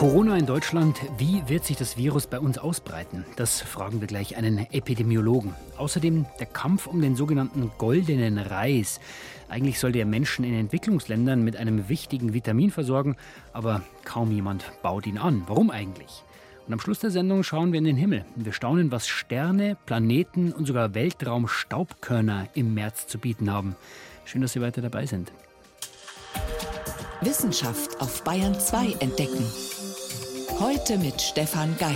Corona in Deutschland, wie wird sich das Virus bei uns ausbreiten? Das fragen wir gleich einen Epidemiologen. Außerdem der Kampf um den sogenannten goldenen Reis. Eigentlich sollte er Menschen in Entwicklungsländern mit einem wichtigen Vitamin versorgen, aber kaum jemand baut ihn an. Warum eigentlich? Und am Schluss der Sendung schauen wir in den Himmel. Wir staunen, was Sterne, Planeten und sogar Weltraumstaubkörner im März zu bieten haben. Schön, dass Sie weiter dabei sind. Wissenschaft auf Bayern 2 entdecken. Heute mit Stefan Geier.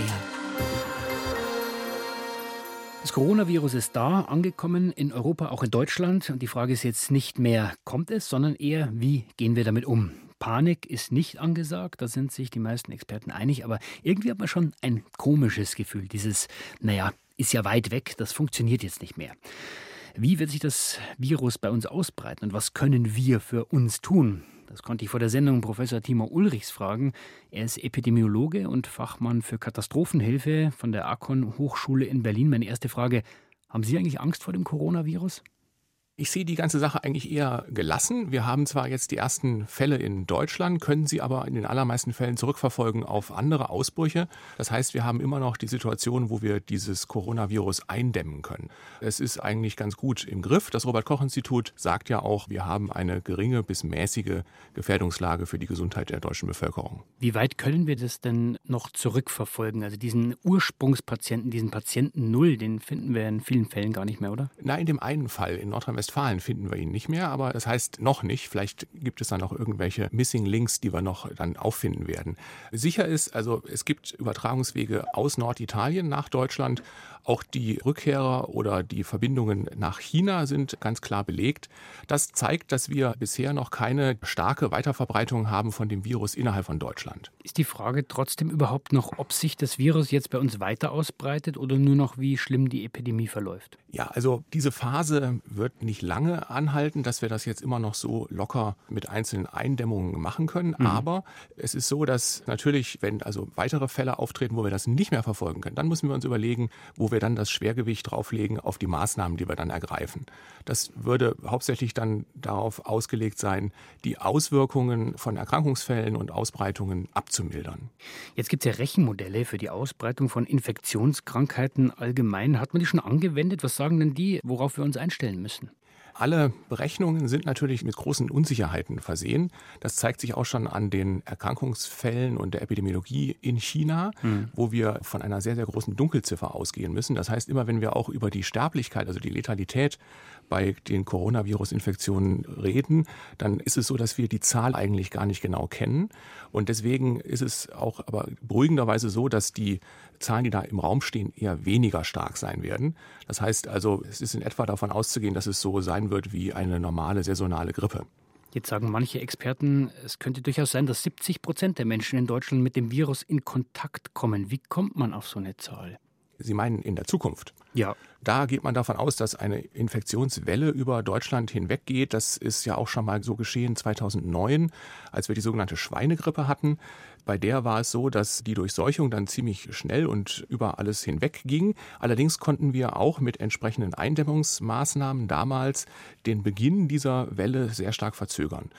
Das Coronavirus ist da, angekommen in Europa, auch in Deutschland. Und die Frage ist jetzt nicht mehr, kommt es, sondern eher, wie gehen wir damit um? Panik ist nicht angesagt, da sind sich die meisten Experten einig. Aber irgendwie hat man schon ein komisches Gefühl. Dieses, ist ja weit weg, das funktioniert jetzt nicht mehr. Wie wird sich das Virus bei uns ausbreiten und was können wir für uns tun? Das konnte ich vor der Sendung Professor Timo Ulrichs fragen. Er ist Epidemiologe und Fachmann für Katastrophenhilfe von der Akon-Hochschule in Berlin. Meine erste Frage, haben Sie eigentlich Angst vor dem Coronavirus? Ich sehe die ganze Sache eigentlich eher gelassen. Wir haben zwar jetzt die ersten Fälle in Deutschland, können sie aber in den allermeisten Fällen zurückverfolgen auf andere Ausbrüche. Das heißt, wir haben immer noch die Situation, wo wir dieses Coronavirus eindämmen können. Es ist eigentlich ganz gut im Griff. Das Robert-Koch-Institut sagt ja auch, wir haben eine geringe bis mäßige Gefährdungslage für die Gesundheit der deutschen Bevölkerung. Wie weit können wir das denn noch zurückverfolgen? Also diesen Ursprungspatienten, diesen Patienten Null, den finden wir in vielen Fällen gar nicht mehr, oder? Na, in dem einen Fall in Nordrhein-Westfalen finden wir ihn nicht mehr, aber das heißt noch nicht. Vielleicht gibt es dann noch irgendwelche Missing Links, die wir noch dann auffinden werden. Sicher ist, also es gibt Übertragungswege aus Norditalien nach Deutschland. Auch die Rückkehrer oder die Verbindungen nach China sind ganz klar belegt. Das zeigt, dass wir bisher noch keine starke Weiterverbreitung haben von dem Virus innerhalb von Deutschland. Ist die Frage trotzdem überhaupt noch, ob sich das Virus jetzt bei uns weiter ausbreitet oder nur noch, wie schlimm die Epidemie verläuft? Ja, also diese Phase wird nicht lange anhalten, dass wir das jetzt immer noch so locker mit einzelnen Eindämmungen machen können. Aber es ist so, dass natürlich, wenn also weitere Fälle auftreten, wo wir das nicht mehr verfolgen können, dann müssen wir uns überlegen, wo wir dann das Schwergewicht drauflegen auf die Maßnahmen, die wir dann ergreifen. Das würde hauptsächlich dann darauf ausgelegt sein, die Auswirkungen von Erkrankungsfällen und Ausbreitungen abzumildern. Jetzt gibt es ja Rechenmodelle für die Ausbreitung von Infektionskrankheiten allgemein. Hat man die schon angewendet? Was sagen denn die, worauf wir uns einstellen müssen? Alle Berechnungen sind natürlich mit großen Unsicherheiten versehen. Das zeigt sich auch schon an den Erkrankungsfällen und der Epidemiologie in China, wo wir von einer sehr, sehr großen Dunkelziffer ausgehen müssen. Das heißt, immer wenn wir auch über die Sterblichkeit, also die Letalität bei den Coronavirus-Infektionen reden, dann ist es so, dass wir die Zahl eigentlich gar nicht genau kennen. Und deswegen ist es auch aber beruhigenderweise so, dass die Zahlen, die da im Raum stehen, eher weniger stark sein werden. Das heißt also, es ist in etwa davon auszugehen, dass es so sein wird wie eine normale saisonale Grippe. Jetzt sagen manche Experten, es könnte durchaus sein, dass 70% der Menschen in Deutschland mit dem Virus in Kontakt kommen. Wie kommt man auf so eine Zahl? Sie meinen in der Zukunft? Ja. Da geht man davon aus, dass eine Infektionswelle über Deutschland hinweggeht. Das ist ja auch schon mal so geschehen 2009, als wir die sogenannte Schweinegrippe hatten. Bei der war es so, dass die Durchseuchung dann ziemlich schnell und über alles hinweg ging. Allerdings konnten wir auch mit entsprechenden Eindämmungsmaßnahmen damals den Beginn dieser Welle sehr stark verzögern.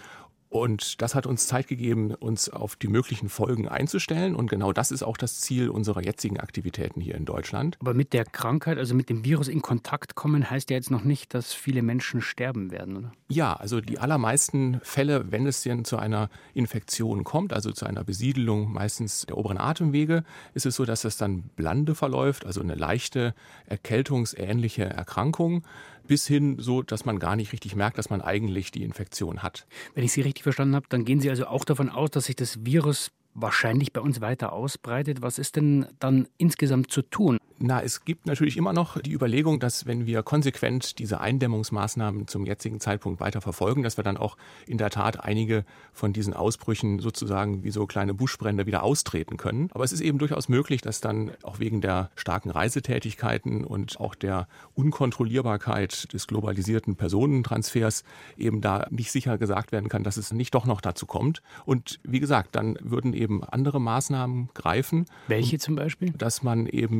Und das hat uns Zeit gegeben, uns auf die möglichen Folgen einzustellen. Und genau das ist auch das Ziel unserer jetzigen Aktivitäten hier in Deutschland. Aber mit der Krankheit, also mit dem Virus in Kontakt kommen, heißt ja jetzt noch nicht, dass viele Menschen sterben werden, oder? Ja, also die allermeisten Fälle, wenn es denn zu einer Infektion kommt, also zu einer Besiedelung meistens der oberen Atemwege, ist es so, dass das dann blande verläuft, also eine leichte erkältungsähnliche Erkrankung, bis hin so, dass man gar nicht richtig merkt, dass man eigentlich die Infektion hat. Wenn ich Sie richtig verstanden habe, dann gehen Sie also auch davon aus, dass sich das Virus wahrscheinlich bei uns weiter ausbreitet. Was ist denn dann insgesamt zu tun? Na, es gibt natürlich immer noch die Überlegung, dass wenn wir konsequent diese Eindämmungsmaßnahmen zum jetzigen Zeitpunkt weiter verfolgen, dass wir dann auch in der Tat einige von diesen Ausbrüchen sozusagen wie so kleine Buschbrände wieder austreten können. Aber es ist eben durchaus möglich, dass dann auch wegen der starken Reisetätigkeiten und auch der Unkontrollierbarkeit des globalisierten Personentransfers eben da nicht sicher gesagt werden kann, dass es nicht doch noch dazu kommt. Und wie gesagt, dann würden eben andere Maßnahmen greifen. Welche zum Beispiel? Dass man eben diese Patienten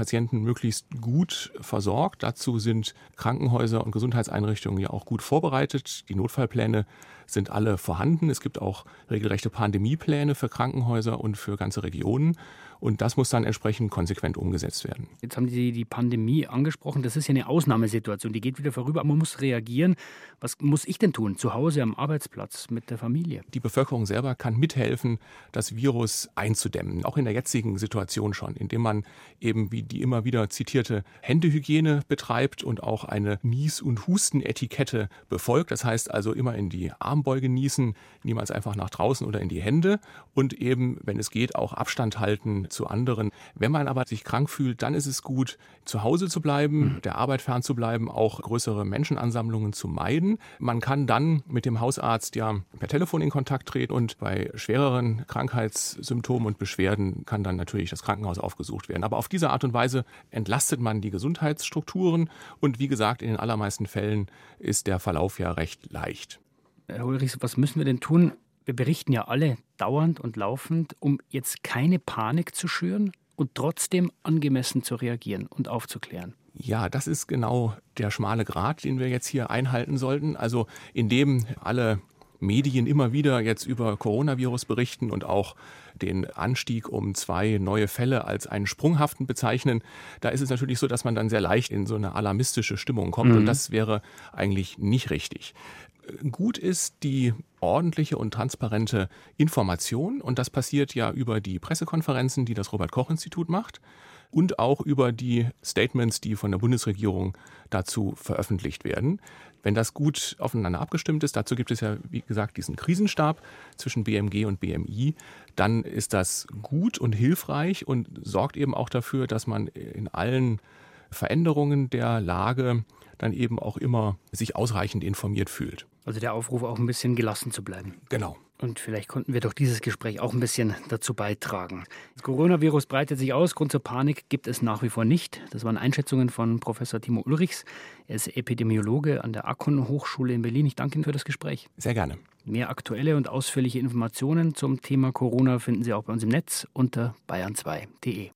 Patienten möglichst gut versorgt. Dazu sind Krankenhäuser und Gesundheitseinrichtungen ja auch gut vorbereitet. Die Notfallpläne sind alle vorhanden. Es gibt auch regelrechte Pandemiepläne für Krankenhäuser und für ganze Regionen. Und das muss dann entsprechend konsequent umgesetzt werden. Jetzt haben Sie die Pandemie angesprochen. Das ist ja eine Ausnahmesituation. Die geht wieder vorüber. Aber man muss reagieren. Was muss ich denn tun? Zu Hause, am Arbeitsplatz, mit der Familie? Die Bevölkerung selber kann mithelfen, das Virus einzudämmen. Auch in der jetzigen Situation schon, indem man eben, wie die immer wieder zitierte, Händehygiene betreibt und auch eine Nies- und Hustenetikette befolgt. Das heißt also immer in die Armbeuge niesen, niemals einfach nach draußen oder in die Hände und eben, wenn es geht, auch Abstand halten zu anderen. Wenn man aber sich krank fühlt, dann ist es gut, zu Hause zu bleiben, der Arbeit fernzubleiben, auch größere Menschenansammlungen zu meiden. Man kann dann mit dem Hausarzt ja per Telefon in Kontakt treten und bei schwereren Krankheitssymptomen und Beschwerden kann dann natürlich das Krankenhaus aufgesucht werden. Aber auf diese Art und Weise entlastet man die Gesundheitsstrukturen und wie gesagt, in den allermeisten Fällen ist der Verlauf ja recht leicht. Herr Ulrichs, was müssen wir denn tun? Wir berichten ja alle dauernd und laufend, um jetzt keine Panik zu schüren und trotzdem angemessen zu reagieren und aufzuklären. Ja, das ist genau der schmale Grat, den wir jetzt hier einhalten sollten. Also indem alle Medien immer wieder jetzt über Coronavirus berichten und auch den Anstieg um 2 neue Fälle als einen sprunghaften bezeichnen, da ist es natürlich so, dass man dann sehr leicht in so eine alarmistische Stimmung kommt und das wäre eigentlich nicht richtig. Gut ist die ordentliche und transparente Information und das passiert ja über die Pressekonferenzen, die das Robert-Koch-Institut macht und auch über die Statements, die von der Bundesregierung dazu veröffentlicht werden. Wenn das gut aufeinander abgestimmt ist, dazu gibt es ja, wie gesagt, diesen Krisenstab zwischen BMG und BMI, dann ist das gut und hilfreich und sorgt eben auch dafür, dass man in allen Veränderungen der Lage dann eben auch immer sich ausreichend informiert fühlt. Also der Aufruf, auch ein bisschen gelassen zu bleiben. Genau. Und vielleicht konnten wir durch dieses Gespräch auch ein bisschen dazu beitragen. Das Coronavirus breitet sich aus. Grund zur Panik gibt es nach wie vor nicht. Das waren Einschätzungen von Professor Timo Ulrichs. Er ist Epidemiologe an der Akon-Hochschule in Berlin. Ich danke Ihnen für das Gespräch. Sehr gerne. Mehr aktuelle und ausführliche Informationen zum Thema Corona finden Sie auch bei uns im Netz unter bayern2.de.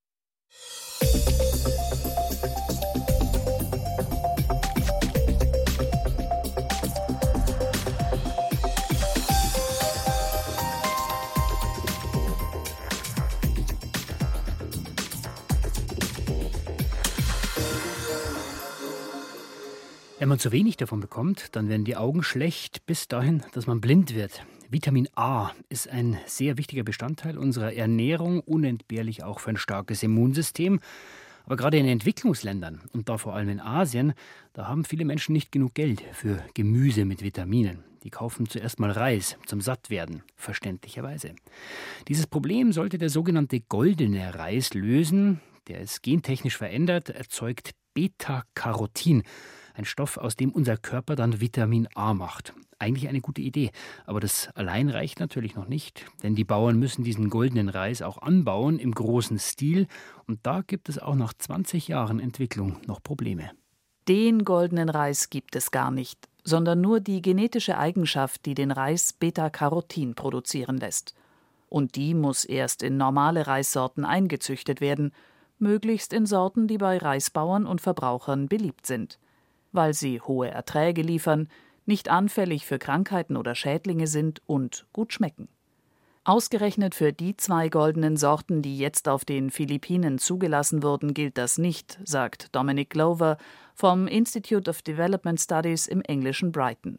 Wenn man zu wenig davon bekommt, dann werden die Augen schlecht, bis dahin, dass man blind wird. Vitamin A ist ein sehr wichtiger Bestandteil unserer Ernährung, unentbehrlich auch für ein starkes Immunsystem. Aber gerade in Entwicklungsländern und da vor allem in Asien, da haben viele Menschen nicht genug Geld für Gemüse mit Vitaminen. Die kaufen zuerst mal Reis zum Sattwerden, verständlicherweise. Dieses Problem sollte der sogenannte goldene Reis lösen. Der ist gentechnisch verändert, erzeugt Beta-Carotin. Ein Stoff, aus dem unser Körper dann Vitamin A macht. Eigentlich eine gute Idee, aber das allein reicht natürlich noch nicht, denn die Bauern müssen diesen goldenen Reis auch anbauen im großen Stil und da gibt es auch nach 20 Jahren Entwicklung noch Probleme. Den goldenen Reis gibt es gar nicht, sondern nur die genetische Eigenschaft, die den Reis Beta-Carotin produzieren lässt. Und die muss erst in normale Reissorten eingezüchtet werden, möglichst in Sorten, die bei Reisbauern und Verbrauchern beliebt sind. Weil sie hohe Erträge liefern, nicht anfällig für Krankheiten oder Schädlinge sind und gut schmecken. Ausgerechnet für die 2 goldenen Sorten, die jetzt auf den Philippinen zugelassen wurden, gilt das nicht, sagt Dominic Glover vom Institute of Development Studies im englischen Brighton.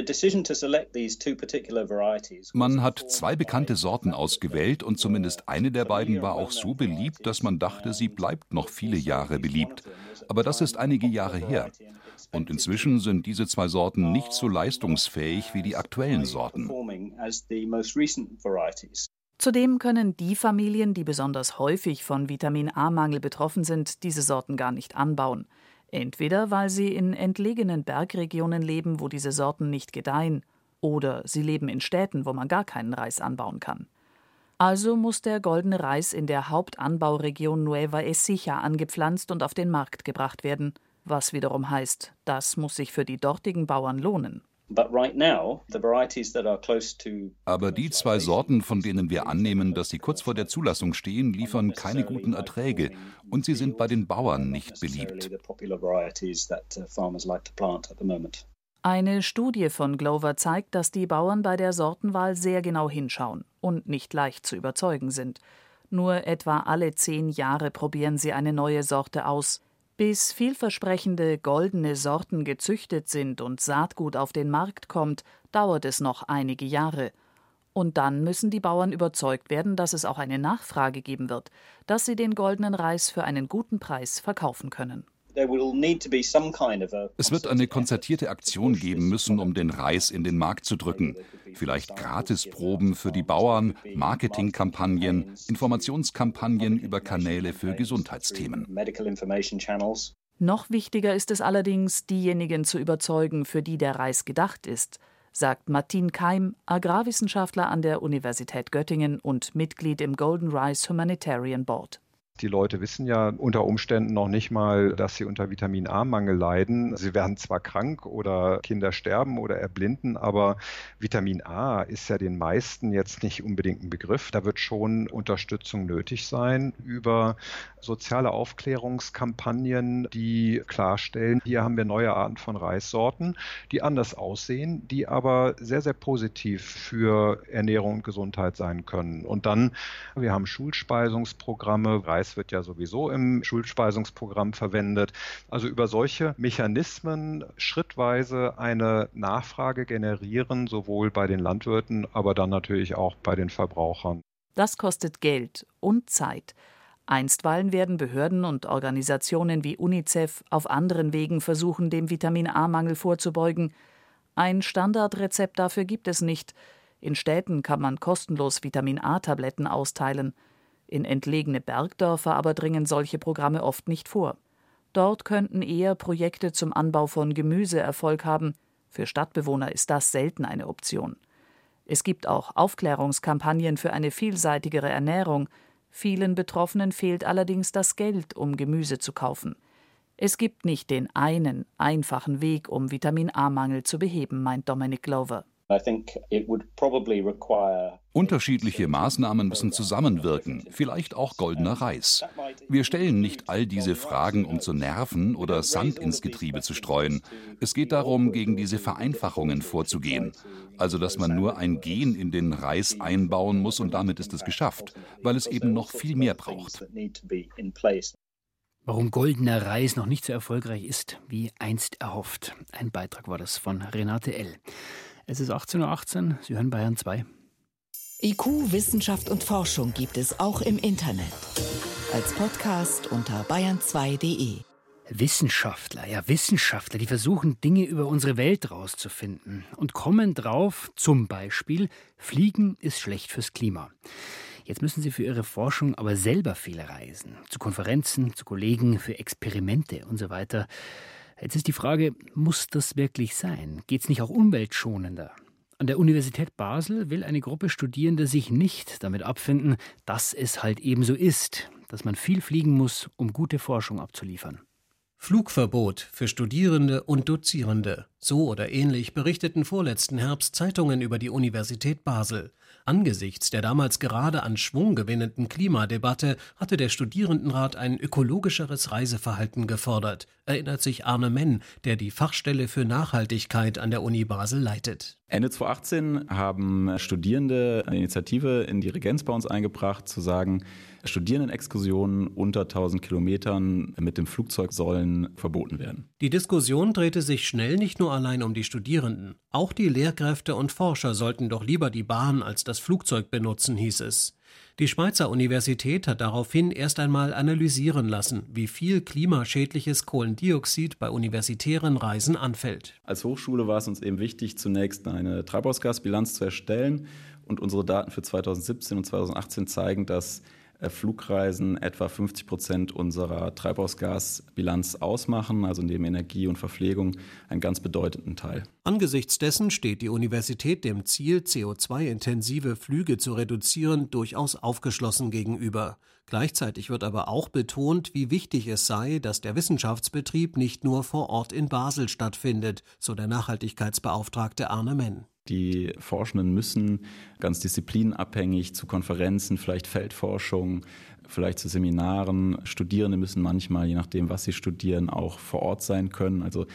Man hat 2 bekannte Sorten ausgewählt und zumindest eine der beiden war auch so beliebt, dass man dachte, sie bleibt noch viele Jahre beliebt. Aber das ist einige Jahre her. Und inzwischen sind diese 2 Sorten nicht so leistungsfähig wie die aktuellen Sorten. Zudem können die Familien, die besonders häufig von Vitamin-A-Mangel betroffen sind, diese Sorten gar nicht anbauen. Entweder weil sie in entlegenen Bergregionen leben, wo diese Sorten nicht gedeihen, oder sie leben in Städten, wo man gar keinen Reis anbauen kann. Also muss der goldene Reis in der Hauptanbauregion Nueva Ecija angepflanzt und auf den Markt gebracht werden, was wiederum heißt, das muss sich für die dortigen Bauern lohnen. Aber die 2 Sorten, von denen wir annehmen, dass sie kurz vor der Zulassung stehen, liefern keine guten Erträge und sie sind bei den Bauern nicht beliebt. Eine Studie von Glover zeigt, dass die Bauern bei der Sortenwahl sehr genau hinschauen und nicht leicht zu überzeugen sind. Nur etwa alle 10 Jahre probieren sie eine neue Sorte aus. Bis vielversprechende goldene Sorten gezüchtet sind und Saatgut auf den Markt kommt, dauert es noch einige Jahre. Und dann müssen die Bauern überzeugt werden, dass es auch eine Nachfrage geben wird, dass sie den goldenen Reis für einen guten Preis verkaufen können. Es wird eine konzertierte Aktion geben müssen, um den Reis in den Markt zu drücken. Vielleicht Gratisproben für die Bauern, Marketingkampagnen, Informationskampagnen über Kanäle für Gesundheitsthemen. Noch wichtiger ist es allerdings, diejenigen zu überzeugen, für die der Reis gedacht ist, sagt Martin Keim, Agrarwissenschaftler an der Universität Göttingen und Mitglied im Golden Rice Humanitarian Board. Die Leute wissen ja unter Umständen noch nicht mal, dass sie unter Vitamin-A-Mangel leiden. Sie werden zwar krank oder Kinder sterben oder erblinden, aber Vitamin A ist ja den meisten jetzt nicht unbedingt ein Begriff. Da wird schon Unterstützung nötig sein über soziale Aufklärungskampagnen, die klarstellen, hier haben wir neue Arten von Reissorten, die anders aussehen, die aber sehr, sehr positiv für Ernährung und Gesundheit sein können. Und dann, wir haben Schulspeisungsprogramme, Reis wird ja sowieso im Schulspeisungsprogramm verwendet. Also über solche Mechanismen schrittweise eine Nachfrage generieren, sowohl bei den Landwirten, aber dann natürlich auch bei den Verbrauchern. Das kostet Geld und Zeit. Einstweilen werden Behörden und Organisationen wie UNICEF auf anderen Wegen versuchen, dem Vitamin-A-Mangel vorzubeugen. Ein Standardrezept dafür gibt es nicht. In Städten kann man kostenlos Vitamin-A-Tabletten austeilen. In entlegene Bergdörfer aber dringen solche Programme oft nicht vor. Dort könnten eher Projekte zum Anbau von Gemüse Erfolg haben. Für Stadtbewohner ist das selten eine Option. Es gibt auch Aufklärungskampagnen für eine vielseitigere Ernährung. Vielen Betroffenen fehlt allerdings das Geld, um Gemüse zu kaufen. Es gibt nicht den einen, einfachen Weg, um Vitamin-A-Mangel zu beheben, meint Dominic Glover. Unterschiedliche Maßnahmen müssen zusammenwirken, vielleicht auch goldener Reis. Wir stellen nicht all diese Fragen, um zu nerven oder Sand ins Getriebe zu streuen. Es geht darum, gegen diese Vereinfachungen vorzugehen. Also, dass man nur ein Gen in den Reis einbauen muss und damit ist es geschafft, weil es eben noch viel mehr braucht. Warum goldener Reis noch nicht so erfolgreich ist, wie einst erhofft. Ein Beitrag war das von Renate L. Es ist 18:18 Uhr, Sie hören Bayern 2. IQ, Wissenschaft und Forschung gibt es auch im Internet. Als Podcast unter bayern2.de. Wissenschaftler, die versuchen, Dinge über unsere Welt rauszufinden und kommen drauf, zum Beispiel, Fliegen ist schlecht fürs Klima. Jetzt müssen sie für ihre Forschung aber selber viel reisen. Zu Konferenzen, zu Kollegen, für Experimente und so weiter. Jetzt ist die Frage, muss das wirklich sein? Geht es nicht auch umweltschonender? An der Universität Basel will eine Gruppe Studierender sich nicht damit abfinden, dass es halt eben so ist, dass man viel fliegen muss, um gute Forschung abzuliefern. Flugverbot für Studierende und Dozierende. So oder ähnlich berichteten vorletzten Herbst Zeitungen über die Universität Basel. Angesichts der damals gerade an Schwung gewinnenden Klimadebatte hatte der Studierendenrat ein ökologischeres Reiseverhalten gefordert, erinnert sich Arne Menn, der die Fachstelle für Nachhaltigkeit an der Uni Basel leitet. Ende 2018 haben Studierende eine Initiative in die Regenz bei uns eingebracht, zu sagen, Studierendenexkursionen unter 1000 Kilometern mit dem Flugzeug sollen verboten werden. Die Diskussion drehte sich schnell nicht nur allein um die Studierenden. Auch die Lehrkräfte und Forscher sollten doch lieber die Bahn als das Flugzeug benutzen, hieß es. Die Schweizer Universität hat daraufhin erst einmal analysieren lassen, wie viel klimaschädliches Kohlendioxid bei universitären Reisen anfällt. Als Hochschule war es uns eben wichtig, zunächst eine Treibhausgasbilanz zu erstellen. Und unsere Daten für 2017 und 2018 zeigen, dass Flugreisen etwa 50% unserer Treibhausgasbilanz ausmachen, also neben Energie und Verpflegung einen ganz bedeutenden Teil. Angesichts dessen steht die Universität dem Ziel, CO2-intensive Flüge zu reduzieren, durchaus aufgeschlossen gegenüber. Gleichzeitig wird aber auch betont, wie wichtig es sei, dass der Wissenschaftsbetrieb nicht nur vor Ort in Basel stattfindet, so der Nachhaltigkeitsbeauftragte Arne Menn. Die Forschenden müssen ganz disziplinabhängig zu Konferenzen, vielleicht Feldforschung, vielleicht zu Seminaren. Studierende müssen manchmal, je nachdem, was sie studieren, auch vor Ort sein können. Also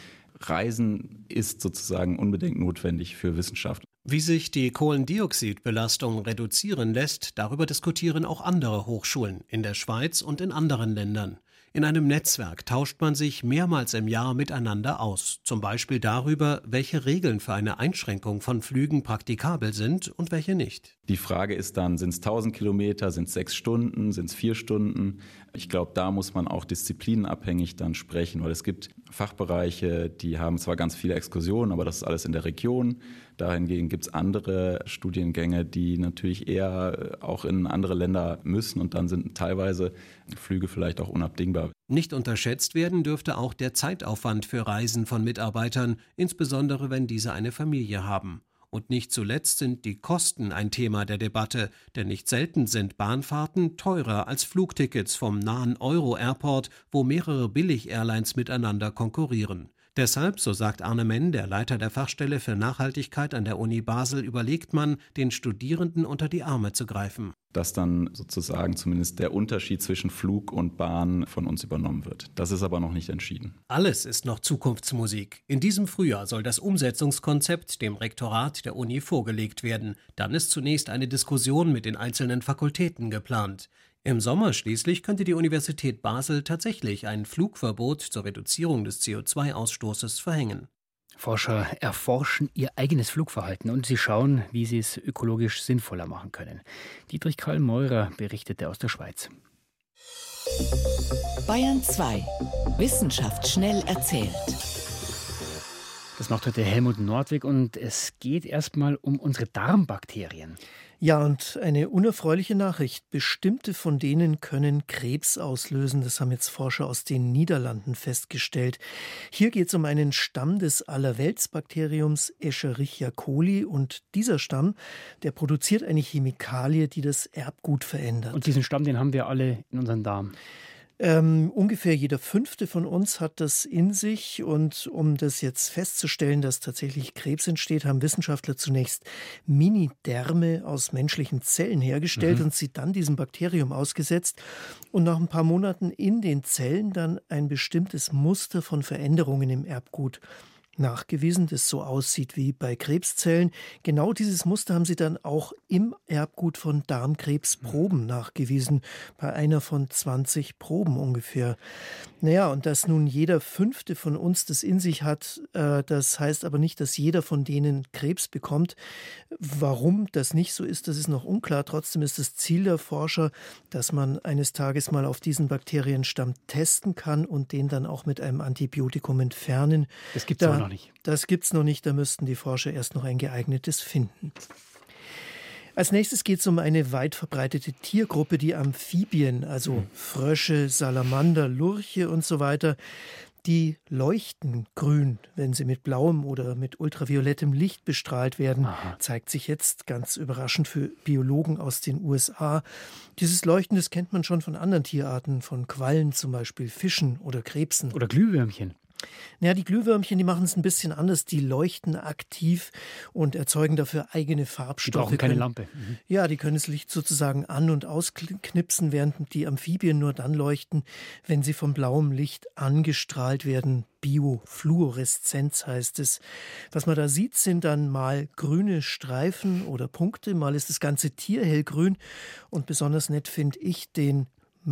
Reisen ist sozusagen unbedingt notwendig für Wissenschaft. Wie sich die Kohlendioxidbelastung reduzieren lässt, darüber diskutieren auch andere Hochschulen in der Schweiz und in anderen Ländern. In einem Netzwerk tauscht man sich mehrmals im Jahr miteinander aus, zum Beispiel darüber, welche Regeln für eine Einschränkung von Flügen praktikabel sind und welche nicht. Die Frage ist dann, sind es 1000 Kilometer, sind es 6 Stunden, sind es 4 Stunden? Ich glaube, da muss man auch disziplinabhängig dann sprechen, weil es gibt Fachbereiche, die haben zwar ganz viele Exkursionen, aber das ist alles in der Region. Dahingegen gibt es andere Studiengänge, die natürlich eher auch in andere Länder müssen und dann sind teilweise Flüge vielleicht auch unabdingbar. Nicht unterschätzt werden dürfte auch der Zeitaufwand für Reisen von Mitarbeitern, insbesondere wenn diese eine Familie haben. Und nicht zuletzt sind die Kosten ein Thema der Debatte, denn nicht selten sind Bahnfahrten teurer als Flugtickets vom nahen Euro-Airport, wo mehrere Billig-Airlines miteinander konkurrieren. Deshalb, so sagt Arne Menn, der Leiter der Fachstelle für Nachhaltigkeit an der Uni Basel, überlegt man, den Studierenden unter die Arme zu greifen. Dass dann sozusagen zumindest der Unterschied zwischen Flug und Bahn von uns übernommen wird. Das ist aber noch nicht entschieden. Alles ist noch Zukunftsmusik. In diesem Frühjahr soll das Umsetzungskonzept dem Rektorat der Uni vorgelegt werden. Dann ist zunächst eine Diskussion mit den einzelnen Fakultäten geplant. Im Sommer schließlich könnte die Universität Basel tatsächlich ein Flugverbot zur Reduzierung des CO2-Ausstoßes verhängen. Forscher erforschen ihr eigenes Flugverhalten und sie schauen, wie sie es ökologisch sinnvoller machen können. Dietrich Karl Meurer berichtete aus der Schweiz. Bayern 2. Wissenschaft schnell erzählt. Das macht heute Helmut Nordwig und es geht erstmal um unsere Darmbakterien. Ja, und eine unerfreuliche Nachricht. Bestimmte von denen können Krebs auslösen. Das haben jetzt Forscher aus den Niederlanden festgestellt. Hier geht es um einen Stamm des Allerweltsbakteriums Escherichia coli. Und dieser Stamm, der produziert eine Chemikalie, die das Erbgut verändert. Und diesen Stamm, den haben wir alle in unserem Darm. Ungefähr jeder 5. von uns hat das in sich. Und um das jetzt festzustellen, dass tatsächlich Krebs entsteht, haben Wissenschaftler zunächst Mini-Därme aus menschlichen Zellen hergestellt und sie dann diesem Bakterium ausgesetzt. Und nach ein paar Monaten in den Zellen dann ein bestimmtes Muster von Veränderungen im Erbgut nachgewiesen, das so aussieht wie bei Krebszellen. Genau dieses Muster haben sie dann auch im Erbgut von Darmkrebsproben nachgewiesen, bei einer von 20 Proben ungefähr. Naja, und dass nun jeder 5. von uns das in sich hat, das heißt aber nicht, dass jeder von denen Krebs bekommt. Warum das nicht so ist, das ist noch unklar. Trotzdem ist das Ziel der Forscher, dass man eines Tages mal auf diesen Bakterienstamm testen kann und den dann auch mit einem Antibiotikum entfernen. Das gibt es aber noch nicht. Das gibt es noch nicht, da müssten die Forscher erst noch ein geeignetes finden. Als nächstes geht es um eine weit verbreitete Tiergruppe, die Amphibien, also Frösche, Salamander, Lurche und so weiter. Die leuchten grün, wenn sie mit blauem oder mit ultraviolettem Licht bestrahlt werden. Zeigt sich jetzt ganz überraschend für Biologen aus den USA. Dieses Leuchten, das kennt man schon von anderen Tierarten, von Quallen zum Beispiel, Fischen oder Krebsen. Oder Glühwürmchen. Ja, die Glühwürmchen, die machen es ein bisschen anders. Die leuchten aktiv und erzeugen dafür eigene Farbstoffe. Die brauchen keine Lampe. Ja, die können das Licht sozusagen an- und ausknipsen, während die Amphibien nur dann leuchten, wenn sie vom blauem Licht angestrahlt werden. Biofluoreszenz heißt es. Was man da sieht, sind dann mal grüne Streifen oder Punkte, mal ist das ganze Tier hellgrün. Und besonders nett finde ich den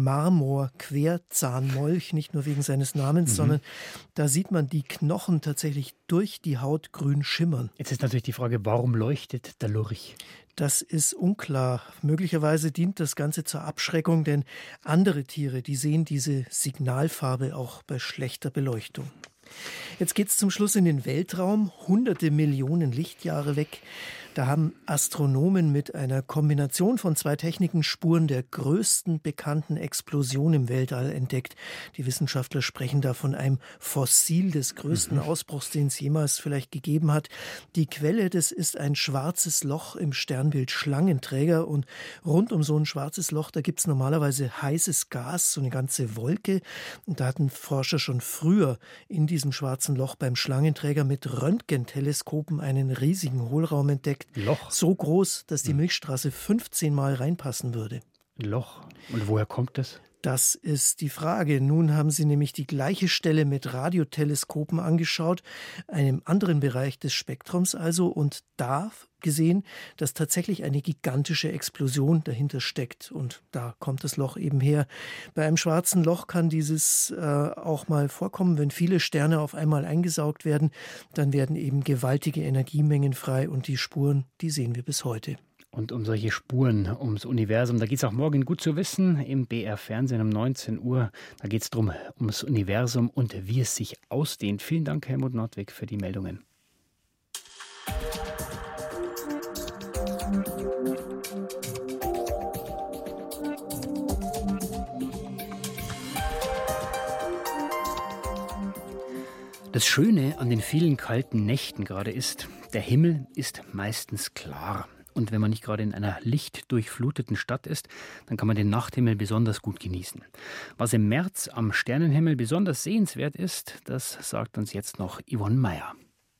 Marmor-Querzahnmolch, nicht nur wegen seines Namens, sondern da sieht man die Knochen tatsächlich durch die Haut grün schimmern. Jetzt ist natürlich die Frage, warum leuchtet der Lurch? Das ist unklar. Möglicherweise dient das Ganze zur Abschreckung, denn andere Tiere, die sehen diese Signalfarbe auch bei schlechter Beleuchtung. Jetzt geht es zum Schluss in den Weltraum, hunderte Millionen Lichtjahre weg. Da haben Astronomen mit einer Kombination von 2 Techniken Spuren der größten bekannten Explosion im Weltall entdeckt. Die Wissenschaftler sprechen da von einem Fossil des größten Ausbruchs, den es jemals vielleicht gegeben hat. Die Quelle, das ist ein schwarzes Loch im Sternbild Schlangenträger, und rund um so ein schwarzes Loch, da gibt es normalerweise heißes Gas, so eine ganze Wolke. Und da hatten Forscher schon früher in diesem schwarzen Loch beim Schlangenträger mit Röntgenteleskopen einen riesigen Hohlraum entdeckt. Loch? So groß, dass die Milchstraße 15 Mal reinpassen würde. Loch. Und woher kommt das? Das ist die Frage. Nun haben sie nämlich die gleiche Stelle mit Radioteleskopen angeschaut, einem anderen Bereich des Spektrums also, und da gesehen, dass tatsächlich eine gigantische Explosion dahinter steckt. Und da kommt das Loch eben her. Bei einem schwarzen Loch kann dieses auch mal vorkommen, wenn viele Sterne auf einmal eingesaugt werden, dann werden eben gewaltige Energiemengen frei, und die Spuren, die sehen wir bis heute. Und um solche Spuren ums Universum, da geht es auch morgen gut zu wissen im BR-Fernsehen um 19 Uhr. Da geht es darum, ums Universum und wie es sich ausdehnt. Vielen Dank, Helmut Nordwig, für die Meldungen. Das Schöne an den vielen kalten Nächten gerade ist, der Himmel ist meistens klar. Und wenn man nicht gerade in einer lichtdurchfluteten Stadt ist, dann kann man den Nachthimmel besonders gut genießen. Was im März am Sternenhimmel besonders sehenswert ist, das sagt uns jetzt noch Yvonne Meyer.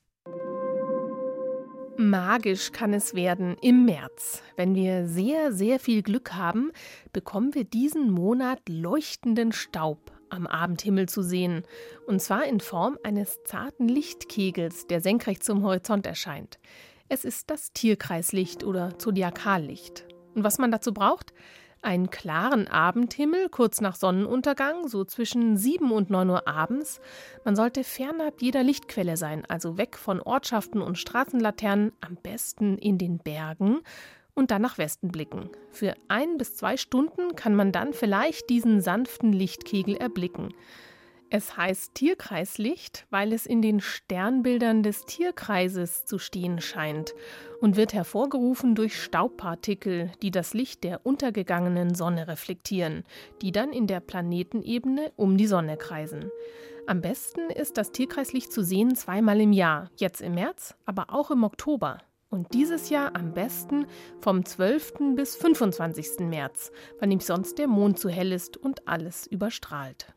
Magisch kann es werden im März. Wenn wir sehr, sehr viel Glück haben, bekommen wir diesen Monat leuchtenden Staub am Abendhimmel zu sehen. Und zwar in Form eines zarten Lichtkegels, der senkrecht zum Horizont erscheint. Es ist das Tierkreislicht oder Zodiakallicht. Und was man dazu braucht? Einen klaren Abendhimmel, kurz nach Sonnenuntergang, so zwischen 7 und 9 Uhr abends. Man sollte fernab jeder Lichtquelle sein, also weg von Ortschaften und Straßenlaternen, am besten in den Bergen, und dann nach Westen blicken. Für 1 bis 2 Stunden kann man dann vielleicht diesen sanften Lichtkegel erblicken. Es heißt Tierkreislicht, weil es in den Sternbildern des Tierkreises zu stehen scheint und wird hervorgerufen durch Staubpartikel, die das Licht der untergegangenen Sonne reflektieren, die dann in der Planetenebene um die Sonne kreisen. Am besten ist das Tierkreislicht zu sehen 2-mal im Jahr, jetzt im März, aber auch im Oktober. Und dieses Jahr am besten vom 12. bis 25. März, weil nämlich sonst der Mond zu hell ist und alles überstrahlt.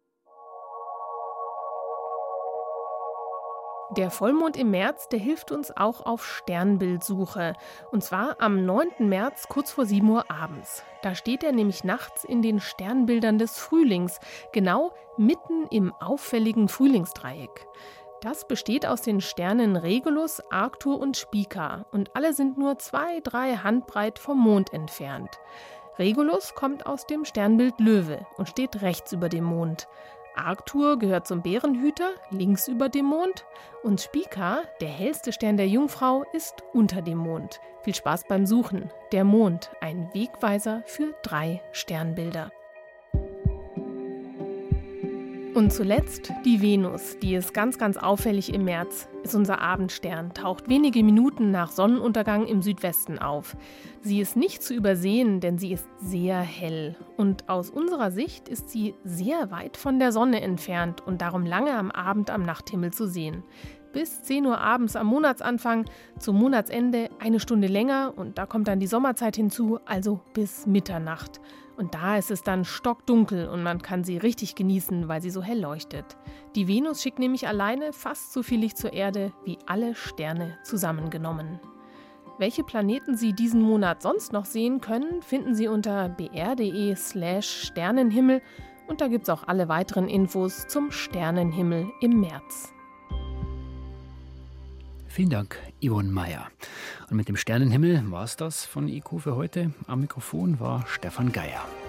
Der Vollmond im März, der hilft uns auch auf Sternbildsuche. Und zwar am 9. März kurz vor 7 Uhr abends. Da steht er nämlich nachts in den Sternbildern des Frühlings, genau mitten im auffälligen Frühlingsdreieck. Das besteht aus den Sternen Regulus, Arctur und Spica. Und alle sind nur 2-3 Handbreit vom Mond entfernt. Regulus kommt aus dem Sternbild Löwe und steht rechts über dem Mond. Arctur gehört zum Bärenhüter, links über dem Mond, und Spica, der hellste Stern der Jungfrau, ist unter dem Mond. Viel Spaß beim Suchen. Der Mond, ein Wegweiser für 3 Sternbilder. Und zuletzt die Venus, die ist ganz, ganz auffällig im März, ist unser Abendstern, taucht wenige Minuten nach Sonnenuntergang im Südwesten auf. Sie ist nicht zu übersehen, denn sie ist sehr hell. Und aus unserer Sicht ist sie sehr weit von der Sonne entfernt und darum lange am Abend am Nachthimmel zu sehen. Bis 10 Uhr abends am Monatsanfang, zum Monatsende 1 Stunde länger, und da kommt dann die Sommerzeit hinzu, also bis Mitternacht. Und da ist es dann stockdunkel und man kann sie richtig genießen, weil sie so hell leuchtet. Die Venus schickt nämlich alleine fast so viel Licht zur Erde wie alle Sterne zusammengenommen. Welche Planeten Sie diesen Monat sonst noch sehen können, finden Sie unter br.de/Sternenhimmel, und da gibt es auch alle weiteren Infos zum Sternenhimmel im März. Vielen Dank, Yvonne Meyer. Und mit dem Sternenhimmel war es das von IQ für heute. Am Mikrofon war Stefan Geier.